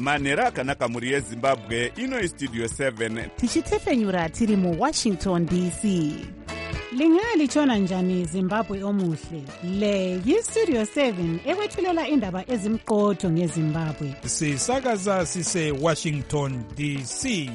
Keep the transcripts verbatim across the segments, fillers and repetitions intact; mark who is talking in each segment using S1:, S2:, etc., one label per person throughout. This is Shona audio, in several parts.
S1: manhero akanaka mhuri yezimbabwe. Ino istudio seven
S2: tichitefenyura tiri muwashington D C. Lingalitshona njani Zimbabwe omuhle? Le yistudio seven ekwethulela indaba ezimqotho ngeZimbabwe.
S3: Sisakaza sise Washington D C.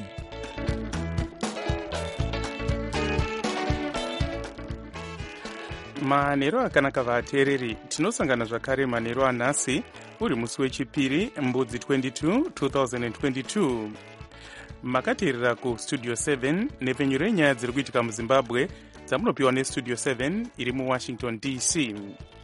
S4: manhero akanaka vateereri, tinosangana zvakare manhero anhasi uri musi wechipiri mbudzi twenty-two twenty twenty-two. Makateerera kustudio seven nepfenyuro renyaya dziri kuitika muzimbabwe dzamunopiwa nestudio seven iri muwashington D C.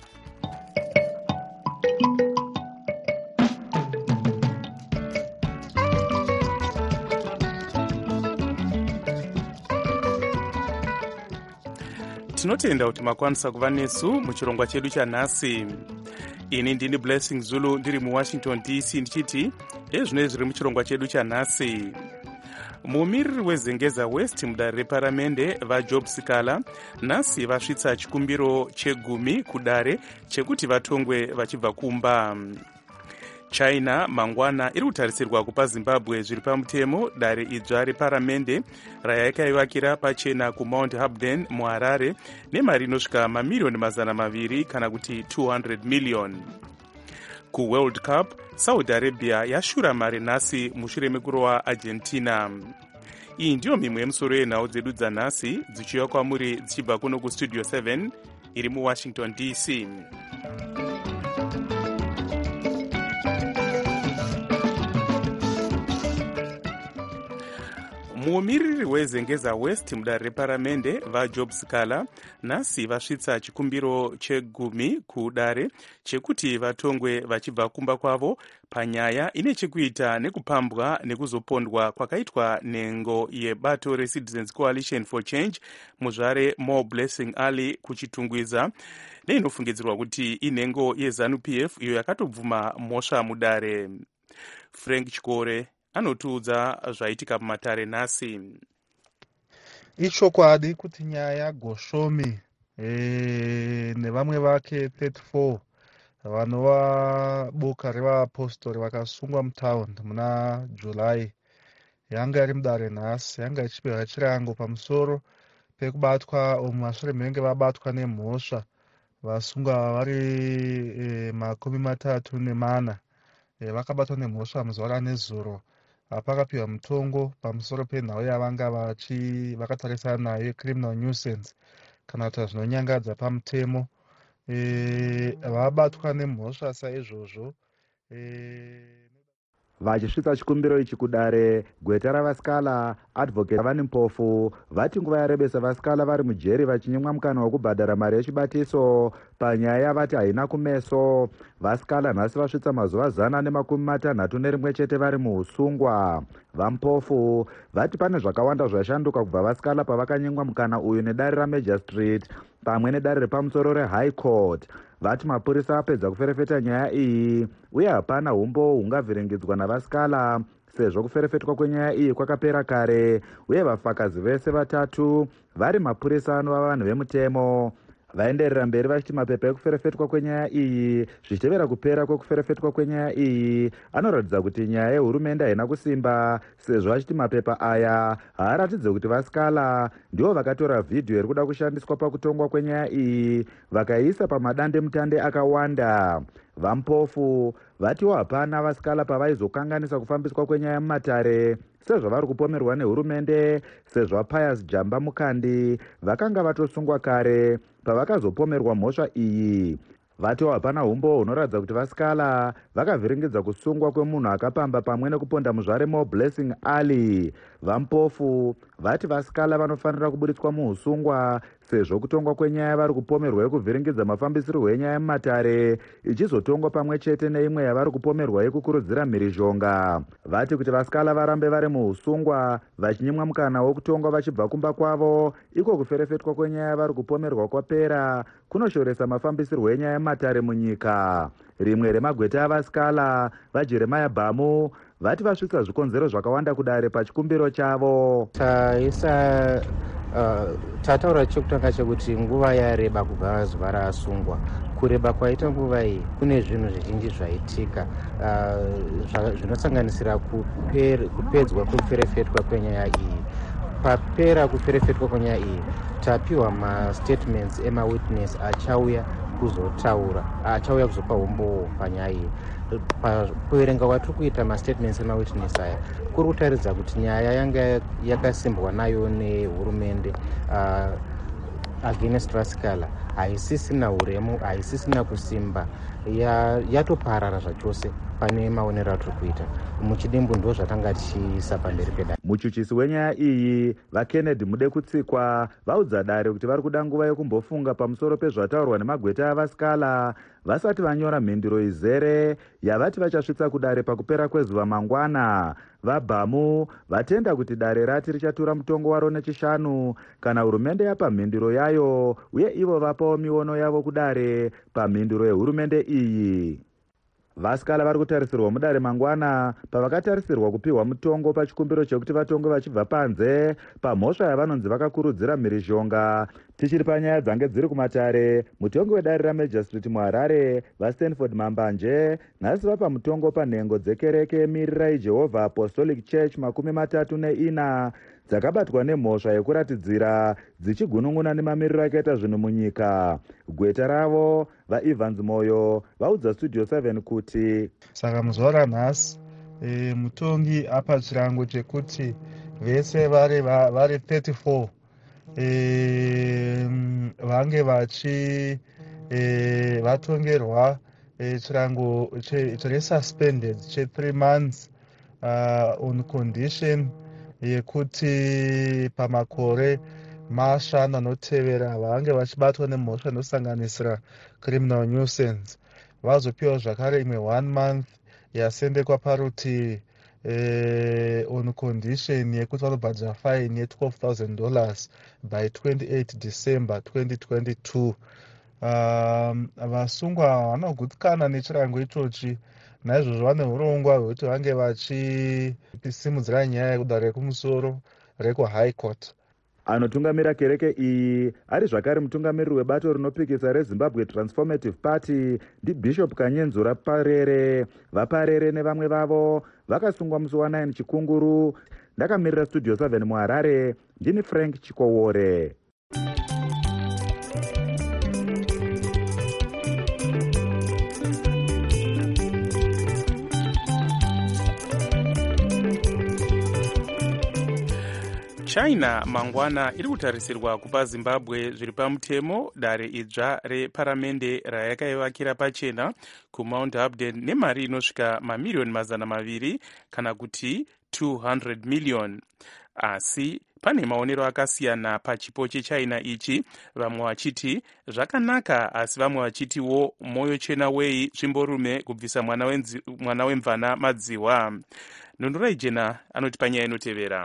S4: tinotenda kuti makwanisa kuva nesu muchirongwa chedu chanhasi. Ini ndini Blessing Zulu ndiri muwashington D C ndichiti ezvino zviri muchirongwa chedu chanhasi. Mumiriri wezengeza West mudare reparamende vaJob Sikala nhasi vasvitsa chikumbiro chegumi kudare chekuti vatongwe vachibva kumba. China mangwana iri kutarisirwa kupa Zimbabwe zviri pamutemo dare idzva reparamende rayakaivakira pachena kuMount Habden muHarare nemari inosvika mamiliyoni mazana maviri kana kuti two hundred million. KuWorld Cup, Saudi Arabia yashura mari nhasi mushure mekurowa Argentina. Iyi ndiyo mimwe yemusoro yenhau dzedu dzanhasi dzichiuya kwamuri dzichibva kuno kustudio seven iri muWashington D C. Mumiriri wezengeza West mudare reparamende vaJob Sikala nhasi vasvitsa chikumbiro chegumi kudare chekuti vatongwe vachibva kumba kwavo panyaya ine chekuita nekupambwa nekuzopondwa kwakaitwa nhengo yebato reCitizens Coalition for Change muzvare Mo Blessing Ali kuchitungwiza neinofungidzirwa kuti inhengo yeZANU-P F iyo yakatobvuma mhosva mudare. Frank Chikore anotiudza zvaitika pamatare nhasi.
S5: Ichokwadi kuti nyaya yaGoshomi e, nevamwe vake thirty-four vanova boka revapostori vakasungwa mutaundi muna July yanga iri mudare nhasi, yanga ichipiwa chirango pamusoro pekubatwa mumashure menge vabatwa nemhosva vasungwa vari e, makumi matatu nemana e, vakabatwa nemhosva muzuva ranezuro. Pakapiwa mutongo pamusoro penhau yavanga vachi vakatarisana nayo criminal nuisance kana kuti zvinonyangadza pamutemo. E, vabatwa nemhosva saizvozvo e,
S6: vachisvitsa chikumbiro ichi kudare. Gweta ravasikala advocate vane mpofu vati nguva yarebesa vasikala vari mujeri vachinyimwa mukana wekubhadhara mari yechibatiso panyaya yavati haina kumeso. Vasikala nhasi vasvitsa mazuva zana nemakumi matanhatu nerimwe chete vari muusungwa. Vampofu vati pane zvakawanda zvashanduka kubva vasikala pavakanyimwa mukana uyu nedare raMajor Street pamwe nedare repamusoro reHigh Court. Vati mapurisa apedza kuferefeta nyaya iyi uye hapana umbo hungavhiringidzwa navasikala sezvo kuferefetwa kwenyaya iyi kwakapera kare uye vafakazi vese vatatu vari mapurisa anova vanhu vemutemo. Vaenderera mberi vachiti mapepa ekuferefetwa kwenyaya iyi zvichitevera kupera kwekuferefetwa kwenyaya iyi anoratidza kuti nyaya yehurumende haina kusimba sezvo achiti mapepa aya haaratidze kuti vasikala ndivo vakatora vhidhiyo iri kuda kushandiswa pakutongwa kwenyaya iyi vakaiisa pamadande mutande akawanda. Vampofu vatiwo hapana vasikala pavaizokanganisa kufambiswa kwenyaya mumatare sezvo vari kupomerwa nehurumende sezvo Pius Jamba Mukandi vakanga vatosungwa kare pavakazopomerwa mhosva iyi. Vatiwo hapana umbo hunoratidza kuti vasikala vakavhiringidza kusungwa kwemunhu akapamba pamwe nekuponda muzvare Mo Blessing Ali. Vampofu vati vasikala vanofanira kubuditswa muusungwa sezvo kutongwa kwenyaya vari kupomerwa yekuvhiringidza mafambisirwo enyaya mumatare ichizotongwa pamwe chete neimwe yavari kupomerwa yekukurudzira mhirizhonga. Vati kuti vasikala varambe vari muusungwa vachinyimwa mukana wekutongwa vachibva kumba kwavo iko kuferefetwa kwenyaya vari kupomerwa kwapera kunoshoresa mafambisirwo enyaya mumatare munyika. Rimwe remagweta avasikala vaJeremiah Bhamu vati vasvitsa zvikonzero zvakawanda kudare pachikumbiro chavo.
S7: Taisa uh, tataura chekutanga chekuti nguva yareba kubva zuva raasungwa. Kureba kwaita nguva iyi kune zvinhu zvizhinji zvaitika uh, zvinosanganisira kuper, kupedzwa kweferefetwa kwenyaya iyi. Papera kuferefetwa kwenyaya iyi tapiwa mastatements emawitness achauya kuzotaura achauya kuzopa umbowo panyaya iyi. Kuverenga kwatiri kuita mastatements emawitness aya kuri kutaridza kuti nyaya yanga yakasimbwa nayo nehurumende uh, against Vaskala haisisina uremu, haisisina kusimba, yatoparara zvachose pane maonero atiri kuita. Muchidimbu ndo zvatanga tichiisa pamberi pedare.
S6: Muchuchisi wenyaya iyi vaKennedy Mudekutsikwa vaudza dare kuti vari kuda nguva yekumbofunga pamusoro pezvataurwa nemagweta avaskala vasati vanyora mhinduro izere yavati vachasvitsa kudare pakupera kwezuva mangwana. Vabhamu vatenda kuti dare rati richatura mutongo waro nechishanu kana hurumende yapa mhinduro yayo uye ivo vapawo miono yavo kudare pamhinduro yehurumende iyi. Vaskala vari kutarisirwa mudare mangwana pavakatarisirwa kupiwa mutongo pachikumbiro chekuti vatonge vachibva panze pamhosva yavanonzi vakakurudzira mhirizhonga. Tichiri panyaya dzange dziri kumatare, mutongi wedare raMajor Street muHarare vaStanford Mambanje nhasi vapa mutongo panhengo dzekereke yemirira yeJehovah Apostolic Church makumi matatu neina dzakabatwa nemhosva yekuratidzira dzichigunun'una nemamiriro akaita zvinhu munyika. Gweta ravo vaEvans Moyo vaudza Studio seven kuti
S5: saka muzuva ranhasi e, mutongi apa chirango chekuti vese vari vari thirty-four e, vange vachi e, vatongerwa e, chirango chesuspended che three months uh, on condition yekuti pamakore mashanu anotevera vange vachibatwa nemhosva inosanganisira criminal nuisance vazopiwa zvakare imwe one month yasendekwa parutivi eh, on condition yekuti vanobhadhira fine ye twelve thousand dollars by twenty-eighth December twenty twenty-two. Um, vasungwa vanogutsikana nechirango ichochi, naizvozvo vane urongwa hwekuti vange vachisimudzira nyaya yekudare rekumusoro rekuhigh court.
S6: Anotungamira kereke iyi ari zvakare mutungamiriri webato rinopikisa reZimbabwe Transformative Party ndiBishop Kanyenzura Parere. Vaparere nevamwe vavo vakasungwa musi wa nine Chikunguru. Ndakamirira Studio seven muHarare, ndini Frank Chikowore.
S4: China mangwana iri kutarisirwa kupa Zimbabwe zviri pamutemo dare idzva reparamende rayakaivakira pachena kuMount Upton nemari inosvika mamiliyoni mazana maviri kana kuti two hundred million. Asi pane maonero akasiyana pachipo cheChina ichi, vamwe vachiti zvakanaka asi vamwe vachitiwo moyo chena wei zvimborume kubvisa mwana, mwana wemvana madziwa. Nondorai Jena anoti panyaya inotevera.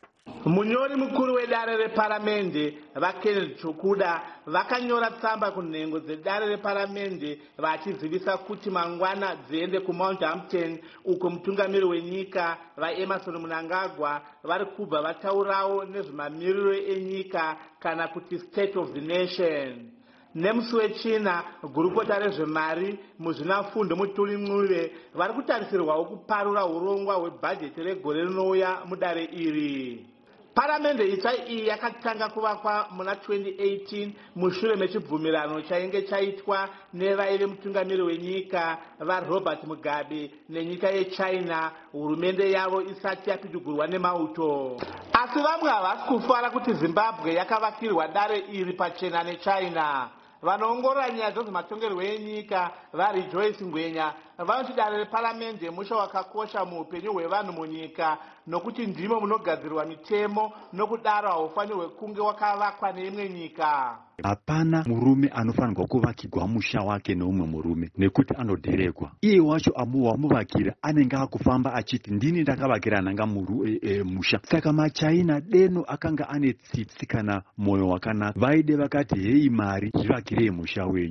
S8: Munyori mukuru wedare reparamende vaKennedy Chukuda vakanyora tsamba kunhengo dzedare reparamende vachizivisa kuti mangwana dziende kuMount Upton uko mutungamiri wenyika vaEmerson Mnangagwa vari kubva vataurawo nezvemamiriro enyika kana kuti state of the nation. Nemusi wechina gurukota rezvemari muzvinafundo Mutuli Mncube vari kutarisirwawo kuparura urongwa hwebhajeti regore rinouya mudare iri. Paramende itsva iyi yakatanga kuvakwa muna twenty eighteen mushure mechibvumirano chainge chaitwa nevaive mutungamiri wenyika vaRobert Mugabe nenyika yeChina hurumende yavo isati yapidugurwa nemauto. Asi vamwe havasi kufara kuti Zimbabwe yakavakirwa dare iri pachena neChina. Vanoongorora nyaya dzezvematongerwo enyika vaRejoice Ngwenya vanoti dare reparamende musha wakakosha muupenyu hwevanhu munyika nokuti ndimo munogadzirwa mitemo nokudaro haufanirwe kunge wakavakwa neimwe nyika.
S9: Hapana murume anofanirwa kuvakirwa musha wake neumwe murume nekuti anodherekwa. Iye wacho amuvakira anenge akufamba achiti ndini ndakavakira nanga muru e, e, musha. Saka maChina deno akanga ane tsitsi kana moyo wakanaka. Vaide vakati hei mari zvivakirei musha wenyu.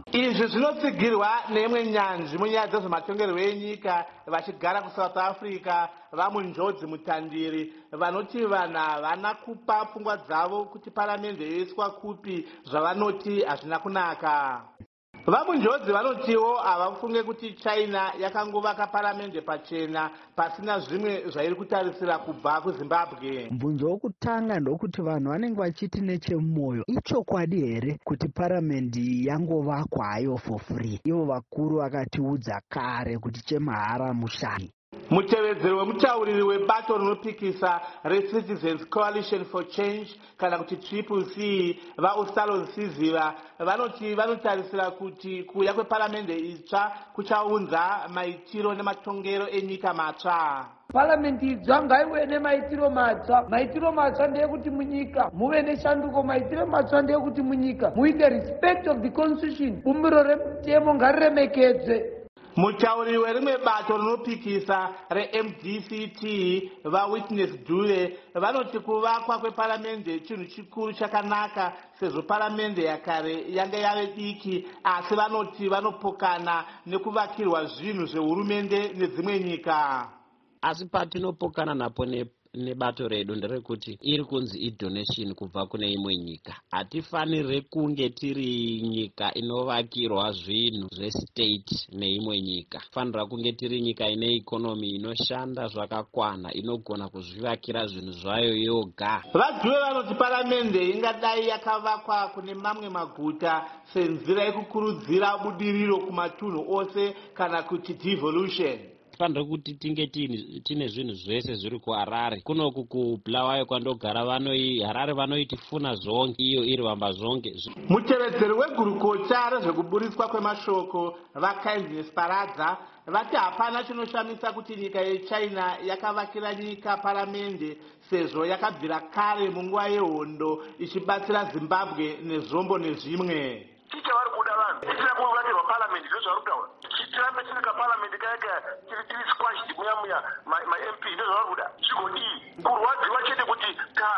S8: izvi zvinotsigirwa neimwe nyanzvi munyaya dzezvematongerwo enyika vachigara kusouth africa vamunjodzi mutandiri vanoti vanhu havana kupa pfungwa dzavo kuti paramende yoiswa kupi zvavanoti hazvina kunaka. Vamunjodzi vanotiwo havafunge kuti China yakangovaka paramende pachena pasina zvimwe zvairi kutarisira kubva kuZimbabwe.
S10: Mubvunzo wokutanga ndokuti vanhu vanenge vachiti nechemwoyo ichokwadi here kuti paramendi yangovakwa hayo for free. Ivo vakuru vakatiudza kare kuti chemahara mushai.
S8: Mutevedzeri wemutauriri webato rinopikisa reCitizens Coalition for Change kana kuti Triple C vaUstalon Siziva vanoti vanotarisira kuti kuuya kweparamende itsva kuchaunza maitiro nematongero enyika matsva.
S11: Parliament idzva ngaive nemaitiro matsva. Maitiro matsva ndeyekuti munyika muve neshanduko. Maitiro matsva ndeyekuti munyika muite respect of the constitution. Bumbiro remutemo ngariremekedzwe.
S8: Mutauriri werimwe bato rinopikisa reM D C T vaWitness Dule vanoti kuvakwa kweparamende chinhu chikuru chakanaka sezvo paramende yakare yanga yave diki, asi vanoti vanopokana nekuvakirwa zvinhu zvehurumende nedzimwe nyika.
S12: Asi patinopokana napo ne nebato redu nderekuti iri kunzi idonation kubva kune imwe nyika. Hatifanire kunge tiri nyika inovakirwa zvinhu zvestate neimwe nyika. Fanira kunge tiri nyika ine ikonomi inoshanda zvakakwana, inogona kuzvivakira zvinhu zvayo yoga.
S8: Vadhuwe vanoti paramende ingadai yakavakwa kune mamwe maguta senzira yekukurudzira budiriro kumatunhu ose kana kuti devolution.
S12: Fanira kuti tinge tine zvinhu zvese zviri kuHarare. Kunoku kuBulawayo kwandogara vanoi Harare vanoiti funa zvonge, iyo iri vamba zvonge.
S8: Mutevedzeri wegurukota rezvekuburiswa kwemashoko vaKindness Paradza vati hapana chinoshamisa kuti nyika yeChina yakavakira nyika paramende sezvo yakabvira kare munguva yehondo ichibatsira Zimbabwe nezvombo nezvimwe.
S13: Ticha vari kuda vanhu tisina kuvakirwa parliament ndozvari kutaura. Tirambe tiri kaparliament kayaka tiri tiri squashed muya muya maM P ndozvari kuda. Zvigodii kurwadziwa chete kuti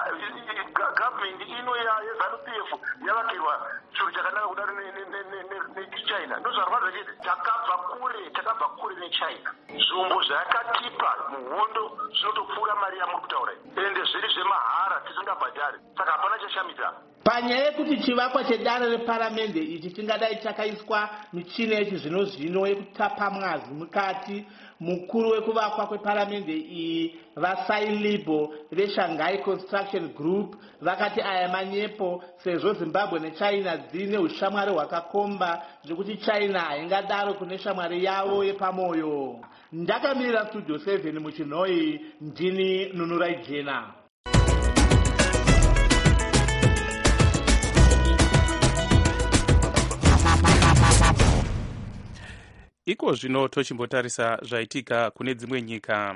S13: government ino yeZanu-P F yavakirwa chiro chakanaka kudaro neChina ndozvarwadza chete. Takabva kure takabva kure neChina. Zvombo zvayakatipa muhondo zvinotopfuura mari yamuri kutaura ende zviri zvemahara tisingabhadhari, saka hapana chashamisa.
S8: Panyaya yekuti chivakwa chedare reparamende ichi chingadai chakaiswa michina yechizvino zvino yekutapa mwazi mukati, mukuru wekuvakwa kweparamende iyi vaSailibo veShanghai Construction Group vakati aya manyepo sezvo Zimbabwe neChina dzine ushamwari hwakakomba zvekuti China haingadaro kune shamwari yavo yepamoyo. Ndakamirira Studio seven muChinoi, ndini Nunurai Jena.
S4: Iko zvino tochimbotarisa zvaitika kune dzimwe nyika.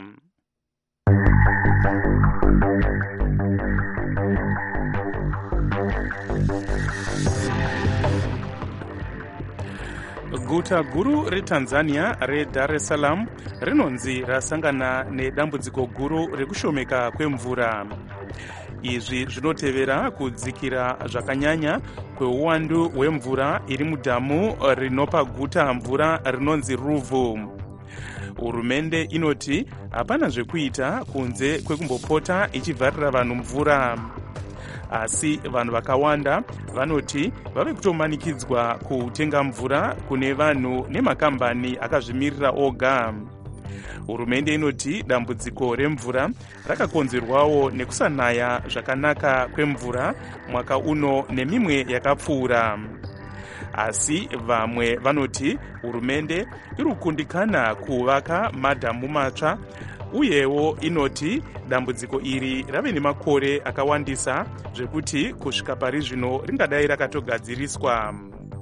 S4: Guta guru reTanzania reDar es Salaam rinonzi rasangana nedambudziko guru rekushomeka kwemvura. Izvi zvinotevera kudzikira zvakanyanya kweuwandu hwemvura iri mudhamu rinopa guta mvura rinonzi Ruvu. Hurumende inoti hapana zvekuita kunze kwekumbopota ichivharira vanhu mvura. Asi vanhu vakawanda vanoti vave kutomanikidzwa kutenga mvura kune vanhu nemakambani akazvimirira oga. Hurumende inoti dambudziko remvura rakakonzerwawo nekusanaya zvakanaka kwemvura mwaka uno nemimwe yakapfuura. Asi vamwe vanoti hurumende iri kukundikana kuvaka madhamu matsva, uyewo inoti dambudziko iri rave nemakore akawandisa zvekuti kusvika pari zvino ringadai rakatogadziriswa.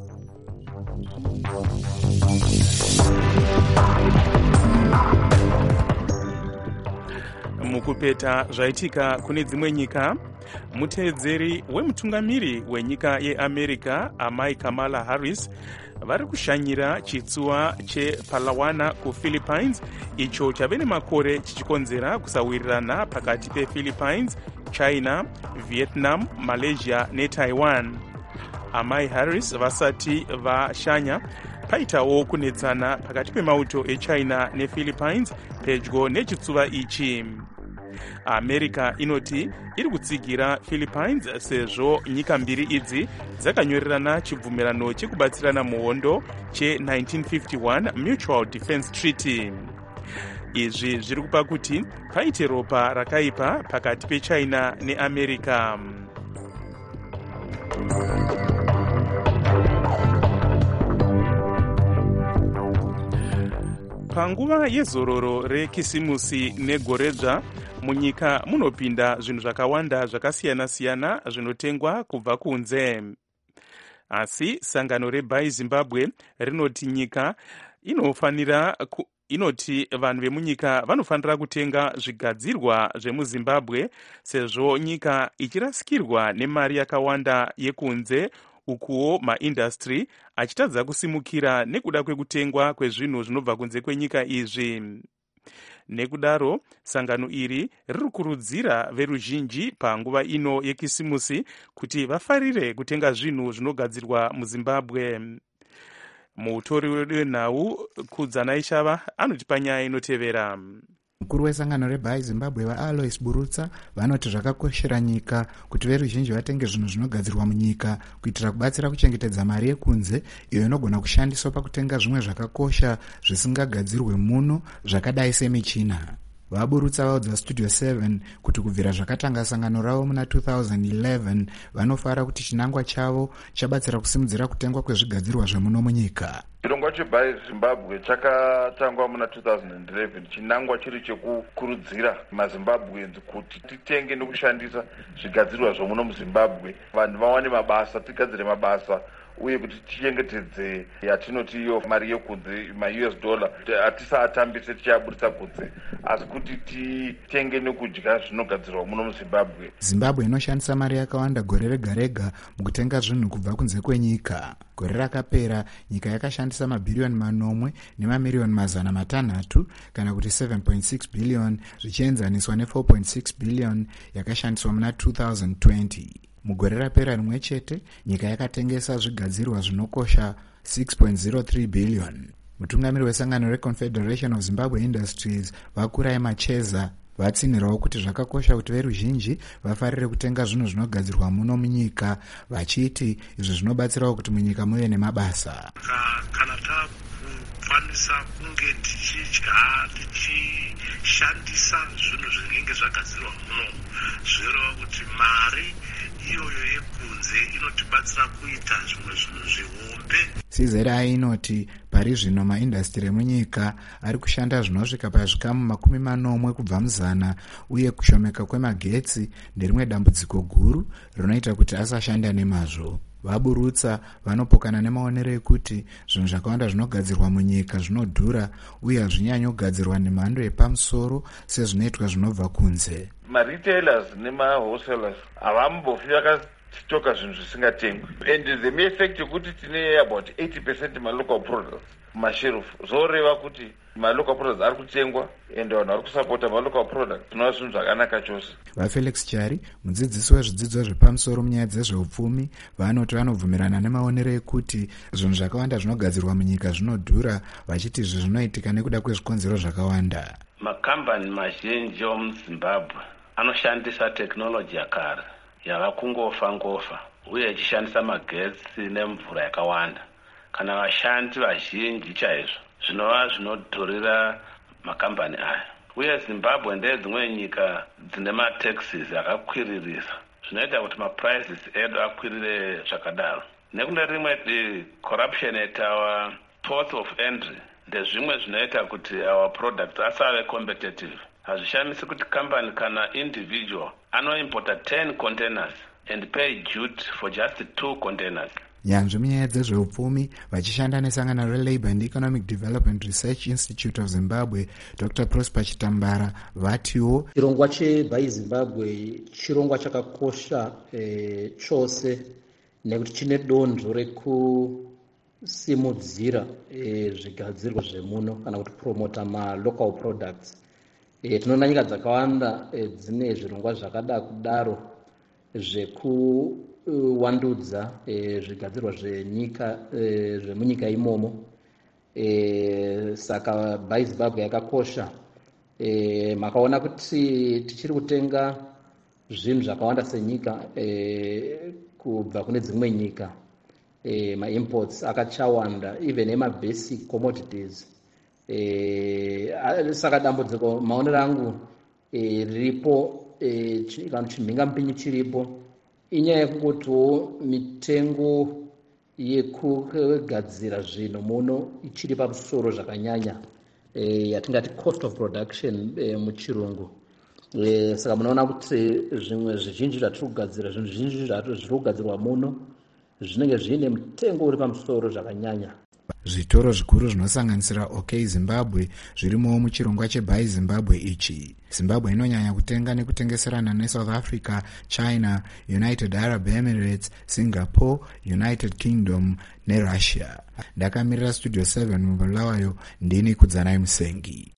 S4: Mukupeta zvaitika kune dzimwe nyika, muteedzeri wemutungamiri wenyika yeAmerica amai Kamala Harris vari kushanyira chitsuwa chePalawana kuPhilippines, icho chave nemakore chichikonzera kusawirirana pakati pePhilippines, China, Vietnam, Malaysia neTaiwan. amai Harris vasati vashanya paitawo kunetsana pakati pemauto echina nephilippines pedyo nechitsuva ichi. America inoti iri kutsigira Philippines sezvo nyika mbiri idzi dzakanyorerana chibvumirano chekubatsirana muhondo che nineteen fifty-one Mutual Defense Treaty. Izvi zviri kupa kuti paite ropa rakaipa pakati pechina neAmerica. Panguva yezororo rekisimusi negoredzva munyika munopinda zvinhu zvakawanda zvakasiyana-siyana zvinotengwa kubva kunze. Asi sangano reBuy Zimbabwe rinoti nyika inofanira ku, inoti vanhu vemunyika vanofanira kutenga zvigadzirwa zvemuZimbabwe sezvo nyika ichirasikirwa nemari yakawanda yekunze, ukuwo maindastry achitadza kusimukira nekuda kwekutengwa kwezvinhu zvinobva kunze kwenyika izvi. Nekudaro sangano iri riri kurudzira veruzhinji panguva ino yekisimusi kuti vafarire kutenga zvinhu zvinogadzirwa muZimbabwe. Mutori wenhau Kudzanai Shava anotipa nyaya inotevera.
S14: Mukuru wesangano reBuy Zimbabwe vaAlois Burutsa vanoti zvakakoshera nyika kuti veruzhinji vatenge zvinhu zvinogadzirwa munyika kuitira kubatsira kuchengetedza mari yekunze iyo inogona kushandiswa pakutenga zvimwe zvakakosha zvisingagadzirwe muno zvakadai semichina. Vaburutsa vaudza Studio seven kuti kubvira zvakatanga sangano ravo muna two thousand eleven vanofara kuti chinangwa chavo chabatsira kusimudzira kutengwa kwezvigadzirwa zvemuno munyika.
S15: Chirongwa cheBuy Zimbabwe chakatangwa muna two thousand eleven chinangwa chiri chekukurudzira maZimbabweans kuti titenge nekushandisa zvigadzirwa zvemuno muZimbabwe, vanhu vawane mabasa, tigadzire mabasa uye kuti tichengetedze yatinoti iyo mari yekunze ma-U S dollar hatisaatambise tichiabudisa kunze, asi kuti titenge nekudya zvinogadzirwa muno muZimbabwe.
S14: Zimbabwe inoshandisa mari yakawanda gore rega rega mukutenga zvinhu kubva kunze kwenyika. Gore rakapera nyika yakashandisa mabhiriyoni manomwe nemamiliyoni mazana matanhatu kana kuti seven point six billion zvichienzaniswa ne four point six billion yakashandiswa muna two thousand twenty. Mugore rapera rimwe chete nyika yakatengesa zvigadzirwa zvinokosha six point zero three billion. Mutungamiri wesangano reConfederation of Zimbabwe Industries Vakurai Macheza vatsinhirawo kuti zvakakosha kuti veruzhinji vafarire kutenga zvinhu zvinogadzirwa muno munyika, vachiti izvi zvinobatsirawo kuti munyika muve nemabasa.
S16: Kana takukwanisa kunge tichidya tichishandisa zvinhu zvinenge zvagadzirwa muno, zvinoreva kuti mari iyoyo yekunze inotibatsira kuita zvimwe zvinhu zvihombe.
S14: C Z I inoti pari zvino maindastri emunyika ari kushanda zvinosvika pazvikamu makumi manomwe kubva muzana, uye kushomeka kwemagetsi nderimwe dambudziko guru rinoita kuti asashanda nemazvo. Vaburutsa vanopokana nemaonero ekuti zvinhu zvakawanda zvinogadzirwa munyika zvinodhura uye hazvinyanyi kugadzirwa nemhando yepamusoro sezvinoitwa zvinobva kunze.
S15: Ma-retailers nema-wholesalers havambofi vakasitoka zvinhu zvisingatengwi, and the mere effect yekuti tine about eighty percent ma-local products masherufu zoreva kuti ma-local products ari kutengwa and vanhu vari kusapota ma-local products, zvinova zvinhu zvakanaka chose.
S14: VaFelix Chari, mudzidzisi wezvidzidzo zvepamusoro munyaya dzezveupfumi, vanoti vanobvumirana nemaonero ekuti zvinhu zvakawanda zvinogadzirwa munyika zvinodhura, vachiti izvi zvinoitika nekuda kwezvikonzero zvakawanda.
S17: Makambani mazhinji omuZimbabwe anoshandisa tekinoloji yakare yava kungofa ngofa uye ichishandisa magetsi nemvura yakawanda. Kana vashandi vazhinji chaizvo zvinova zvinodhurira makambani aya, uye Zimbabwe ndedzimwe nyika dzine mataxes akakwiririsa zvinoita kuti maprices edu akwirire zvakadaro. Nekune rimwe di corruption at our ports of entry ndezvimwe zvinoita kuti our products asave competitive. Hazvishamisi kuti company kana individual anoimporta ten containers and pay duty for just two containers.
S14: Nyanzvi munyaya dzezveupfumi vachishanda nesangano reLabour and Economic Development Research Institute of Zimbabwe, Doctor Prosper Chitambara vatiwo
S18: chirongwa cheBuy Zimbabwe chirongwa chakakosha e, chose nekuti chine donzvo rekusimudzira e, zvigadzirwa zvemuno kana kuti promota ma-local products. E, tinoona nyika dzakawanda e, dzine zvirongwa zvakada kudaro zveku kuvandudza e, zvigadzirwa zvenyika e, zvemunyika imomo. E, saka Buy Zimbabwe yakakosha. E, makaona kuti tichiri kutenga zvinhu zvakawanda senyika e, kubva kune dzimwe nyika. E, ma-imports akachawanda even ema-basic commodities. E, saka dambudziko maonero angu e, riripo e, kana chimhinga mpinyi chiripo inyaya yekungutiwo mitengo yekugadzira zvinhu muno ichiri pamusoro zvakanyanya e, yatingati cost of production e, muchirungu. E, saka munoona kuti zvimwe zvizhinji zvatiri kugadzira zvinhu zvizhinji zviri kugadzirwa muno zvinenge zviine mutengo uri pamusoro zvakanyanya.
S14: Zvitoro zvikuru zvinosanganisira OK Zimbabwe zvirimo muchirongwa cheBuy Zimbabwe ichi. Zimbabwe inonyanya kutenga nekutengeserana neSouth Africa, China, United Arab Emirates, Singapore, United Kingdom neRussia. Ndakamirira Studio seven mubulawayo ndini Kudzanai Musengi.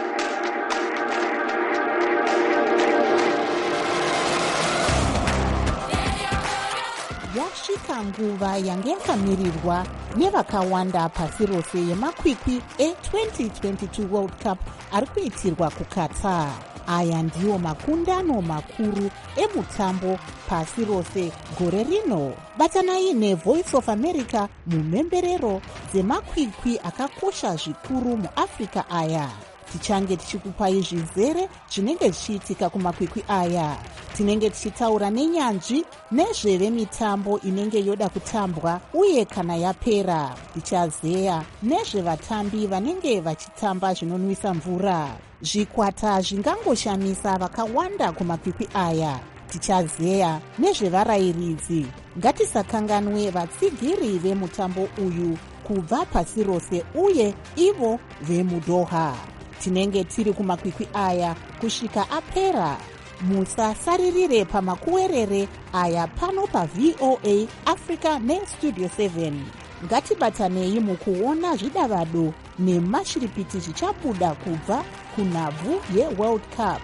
S2: Yasvika nguva yange yakamirirwa nevakawanda pasi rose yemakwikwi e-twenty twenty-two World Cup ari kuitirwa kuQatar. Aya ndiwo makundano makuru emutambo pasi rose gore rino. Batanai neVoice of America mumhemberero dzemakwikwi akakosha zvikuru muAfrica aya. Tichange tichikupai zvizere zvinenge zvichiitika kumakwikwi aya. Tinenge tichitaura nenyanzvi nezvevemitambo inenge yoda kutambwa uye kana yapera. Tichazeya nezvevatambi vanenge vachitamba zvinonwisa mvura. Zvikwata zvingangoshamisa vakawanda kumakwikwi aya. Tichazeya nezvevarayiridzi. Ngatisakanganwe vatsigiri vemutambo uyu kubva pasi rose uye ivo vemuDoha. Tinenge tiri kumakwikwi aya kusvika apera. Musasaririre pamakuwerere aya pano paV O A Africa neStudio seven. Ngatibatanei mukuona zvidavado nemashiripiti zvichabuda kubva kunhabvu yeWorld Cup.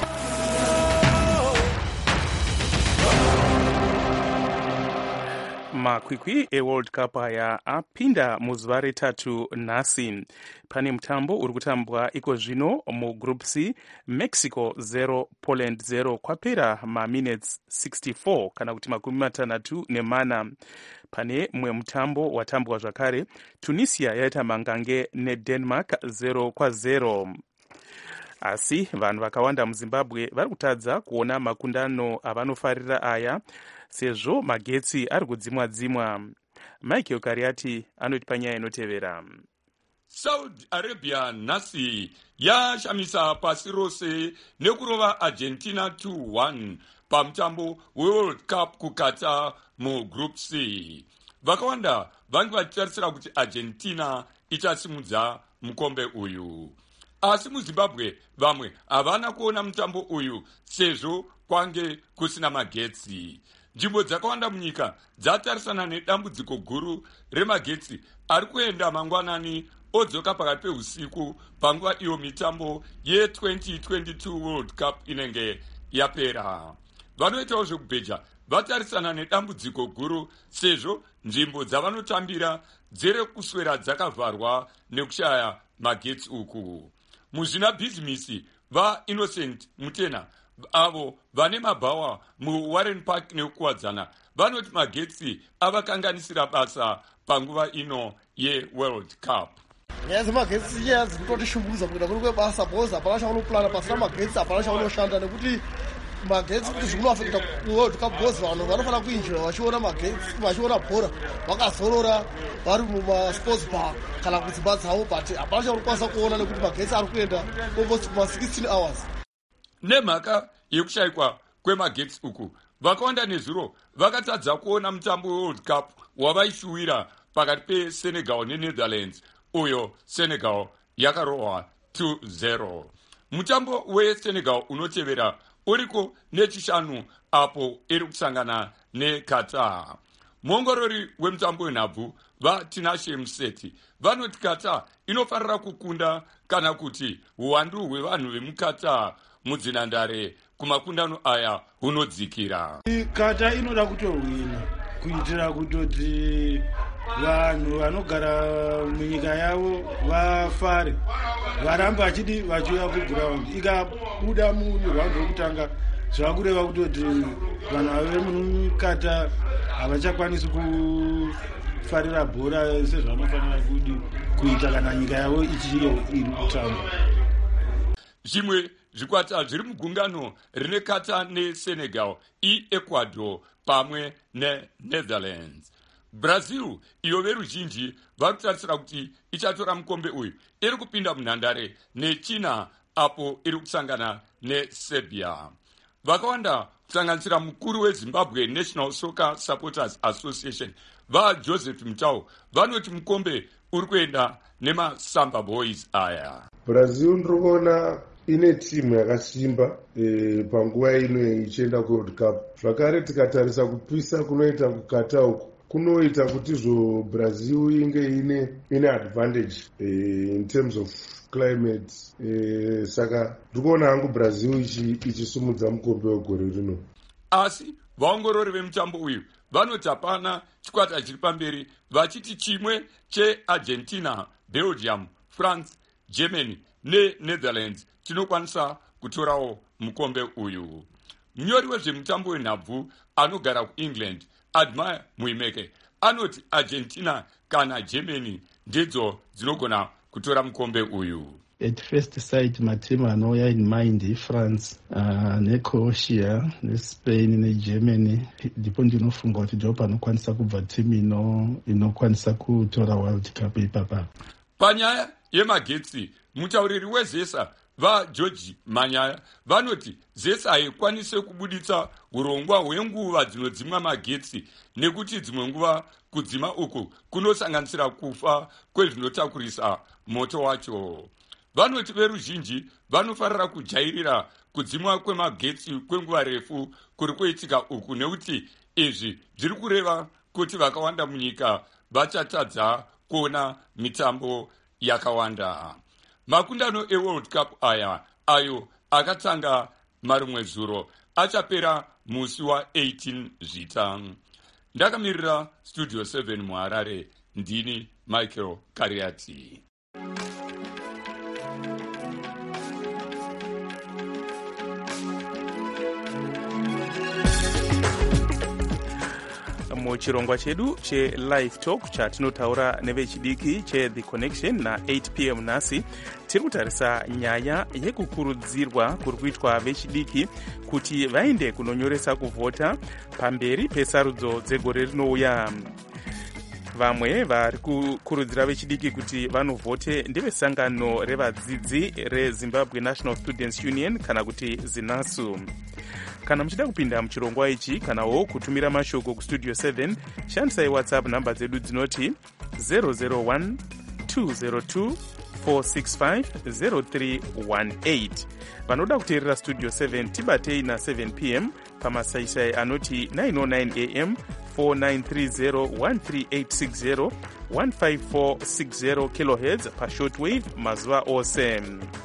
S4: Makwikwi eWorld Cup aya apinda muzuva retatu nhasi. Pane mutambo uri kutambwa iko zvino mugroup C, Mexico zero Poland zero kwapera maminutes sixty-four kana kuti makumi matanhatu nemana. Pane mumwe mutambo watambwa zvakare, Tunisia yaita mangange neDenmark zero kwa zero. Asi vanhu vakawanda muZimbabwe vari kutadza kuona makundano avanofarira aya sezvo magetsi ari kudzimwa dzimwa. Michael Kariati anotipa nyaya inotevera.
S19: Saudi Arabia nhasi yashamisa pasi rose nekurova Argentina two one pamutambo weWorld Cup kuQatar mugroup C. Vakawanda vange vachitarisira kuti Argentina ichasimudza mukombe uyu. Asi muZimbabwe vamwe havana kuona mutambo uyu sezvo kwange kusina magetsi. Nzvimbo dzakawanda munyika dzatarisana nedambudziko guru remagetsi ari kuenda mangwanani odzoka pakati peusiku panguva iyo mitambo ye-twenty twenty-two World Cup inenge yapera. Vanoitawo zvekubheja vatarisana nedambudziko guru sezvo nzvimbo dzavanotambira dziri kuswera dzakavharwa nekushaya magetsi uku. Muzvina bhizimisi vaInnocent Mutena avo vane mabhawa muWarren Park nekukuwadzana vanoti magetsi avakanganisira basa panguva ino yeWorld Cup.
S20: Nyaya dzemagetsi nyaya dzirikutotishungurudza kuita kuri kwebasa bhozi hapana chaunoplana pasina magetsi hapana chaunoshanda nekuti magetsi kuti zvinoafekta kuWorld Cup bhozi vanhu vanofana kuinjira vachiona magetsi vachiona bhora vakazorora vari mumasports park kana kudzimba dzavo but hapana chaunokwanisa kuona nekuti magetsi ari kuenda almost kuma-sixteen hours.
S19: Nemhaka yekushayikwa kwemagetsi uku vakawanda nezuro vakatadza kuona mutambo weWorld Cup wavaishuwira pakati peSenegal neNetherlands uyo Senegal yakarohwa two zero. Mutambo weSenegal unotevera uriko nechishanu apo iri kusangana neQatar. Muongorori wemutambo wenhabvu vaTinashe Museti vanoti Qatar inofanira kukunda kana kuti uwandu hwevanhu vemuQatar mudzinhandare kumakundano aya hunodzikira.
S21: Kata inoda kutohwina kuitira kutoti vanhu vanogara munyika yavo vafare, varambe vachidi vachiuya kugiraundi. Ikabuda murwando rwekutanga zvava kureva kutoti vanhu vave mukata havachakwanisi kufarira bhora sezvanofanira kudi kuita kana nyika yavo ichiyo iri kutamba.
S19: Zvimwe zvikwata zviri mugungano rine kata neSenegal, iEcuador pamwe neNetherlands. Brazil iyo veruzhinji vari kutarisira kuti ichatora mukombe uyu iri kupinda munhandare nechina apo iri kusangana neSerbia. Vakawanda kusanganisira mukuru weZimbabwe National Soccer Supporters Association vaJoseph Mutau vanoti mukombe uri kuenda nemasamba boys aya.
S22: Brazil ndinoona ine timu yakasimba e, panguva ino ichienda kuWorld Cup. Zvakare tikatarisa kupisa kunoita kukata uku kunoita kuti zvo Brazil inge ine ine advantage e, in terms of climate e, saka ndikuona hangu Brazil ichisumudza mukombe wegore rino.
S19: Asi vaongorori vemutambo uyu vanoti hapana chikwata chiri pamberi, vachiti chimwe cheArgentina, Belgium, France, Germany neNetherlands chinokwanisa kutorawo mukombe uyu. Munyori wezvemutambo wenhabvu anogara kuEngland, Admire Muimeke, anoti Argentina kana Germany ndidzo dzinogona kutora mukombe uyu.
S23: At first sight matimu anouya in mind iFrance, uh, neCroatia, neSpain, neGermany. Ndipo ndinofunga kuti ndipo panokwanisa kubva timu ino inokwanisa kutora World Cup ipapa.
S19: Panyaya yemagetsi, mutauriri wezesa vaGeorge Manyaya vanoti zesa haikwanise kubuditsa urongwa hwenguva dzinodzimwa magetsi nekuti dzimwe nguva kudzima uku kunosanganisira kufa kwezvinotakurisa moto wacho. Vanoti veruzhinji vanofarira kujairira kudzimwa kwemagetsi kwenguva refu kuri kuitika uku nekuti izvi zviri kureva kuti vakawanda munyika vachatadza kuona mitambo yakawanda. Makundano eWorld Cup aya ayo akatanga marumwe zuro achapera musi wa18 zvita. Ndakamirira Studio seven muHarare, ndini Michael Kariati.
S4: Muchirongwa chedu cheLive Talk chatinotaura nevechidiki cheThe Connection na eight p m nasi tiri kutarisa nyaya yekukurudzirwa kuri kuitwa vechidiki kuti vaende kunonyoresa kuvhota pamberi pesarudzo dzegore rinouya. Vamwe vari kukurudzira vechidiki kuti vanovhote ndevesangano revadzidzi reZimbabwe National Students Union kana kuti ZINASU. Kana muchida kupinda muchirongwa ichi kanawo kutumira mashoko kustudio seven, shandisai WhatsApp namba dzedu dzinoti zero zero one two zero two four six five zero three one eight. Vanoda kuteerera Studio seven tibatei na seven p m pamasaisai anoti nine oh nine a m four nine three zero one three eight six zero one five four six zero kilohertz pashortwave mazuva ose.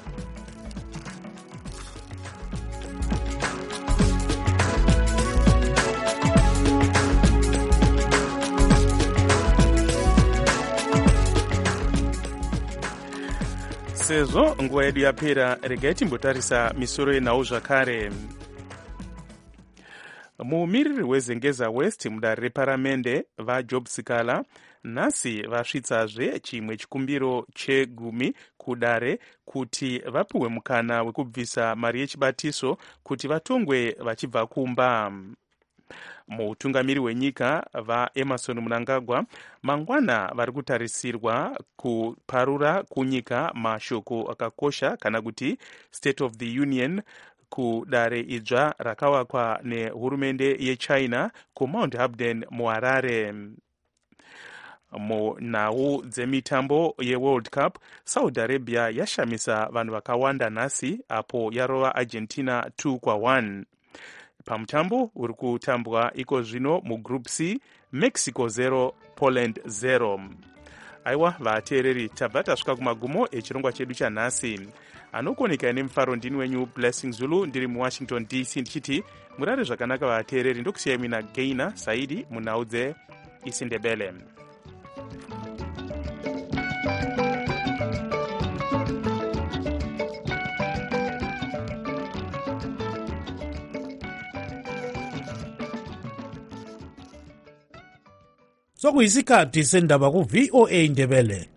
S4: Sezvo nguva yedu yapera, regai timbotarisa misoro yenhau zvakare. Muumiriri weZengeza West mudare reparamende vaJob Sikala nhasi vasvitsazve chimwe chikumbiro chegumi kudare kuti vapiwe mukana wekubvisa mari yechibatiso kuti vatongwe vachibva kumba. Muutungamiri wenyika vaEmerson Mnangagwa mangwana vari kutarisirwa kuparura kunyika mashoko akakosha kana kuti State of the Union kudare idzva rakawakwa nehurumende yeChina kuMount Hamden muHarare. Munhau dzemitambo yeWorld Cup, Saudi Arabia yashamisa vanhu vakawanda nhasi apo yarova Argentina two kwa one. Pamutambo uri kutambwa iko zvino mugroup C, Mexico zero Poland zero. aiwa vateereri tabva tasvika kumagumo echirongwa chedu chanhasi. Anokoneka nemufaro ndini wenyu Blessing Zulu ndiri muwashington D C ndichiti murare zvakanaka vateereri, ndokusiyai mina Gaina Saidi munhau dzeIsindebele.
S1: Sokuyisikhathi sendaba ku V O A Indebele.